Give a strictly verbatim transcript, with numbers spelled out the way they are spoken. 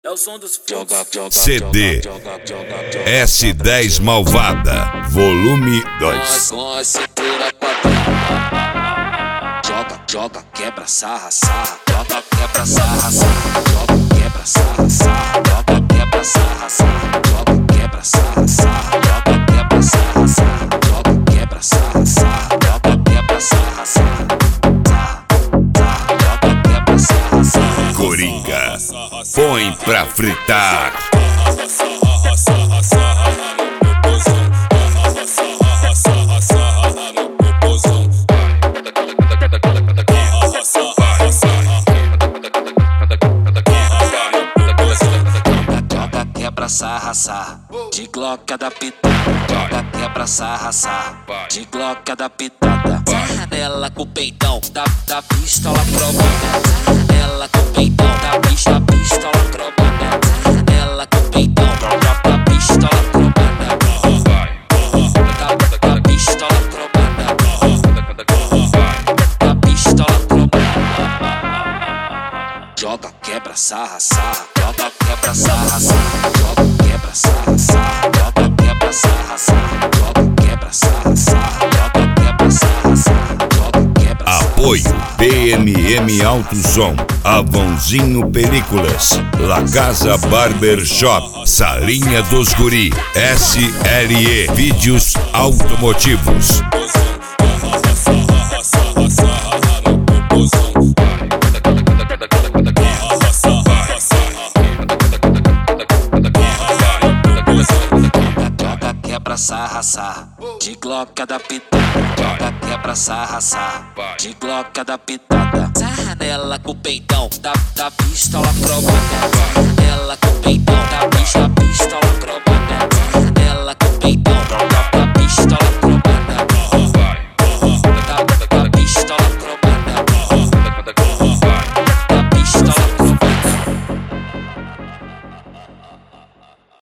É o som dos C D S dez Malvada, volume dois. Com a cintura quadrada. Joga, joga, quebra, sarra, sarra. Joga, quebra, sarra, sarra. Joga, quebra, sarra, sarra. Joga, quebra, sarra, sarra. Joga, quebra, sarra, sarra. Joga, quebra, sarra, sarra. Joga, quebra, sarra, sarra. Joga, quebra, sarra, sarra. Joga, quebra, sarra, sarra. Coringa, põe pra fritar. Joga, quebra, sarra, sarra. De glock da pitada. Joga, quebra, sarra, sarra. De glock da pitada. Ela com o peitão da, da pistola cromada. Ela com o peitão da pista, pistola cromada. Ela com o peitão da, da pistola cromada. Da, da pistola cromada. Da pistola cromada. Joga, quebra, sarra, sarra. Joga, quebra, sarra, sarra. Joga, quebra, sarra, sarra. Joga, quebra, sarra, sarra. Joga, quebra, sarra, sarra. Joga, quebra, sarra, sarra. Joga, quebra, sarra. Apoio B M M Alto Som, Avãozinho Películas, La Casa Barber Shop, Salinha dos Guri, S L E Vídeos Automotivos. Joga, quebra, sarra, sarra. De glock da pitada. Joga, quebra, sarra, sarra. De glock da pitada. Sarra nela com o peitão da, da pistola cromada.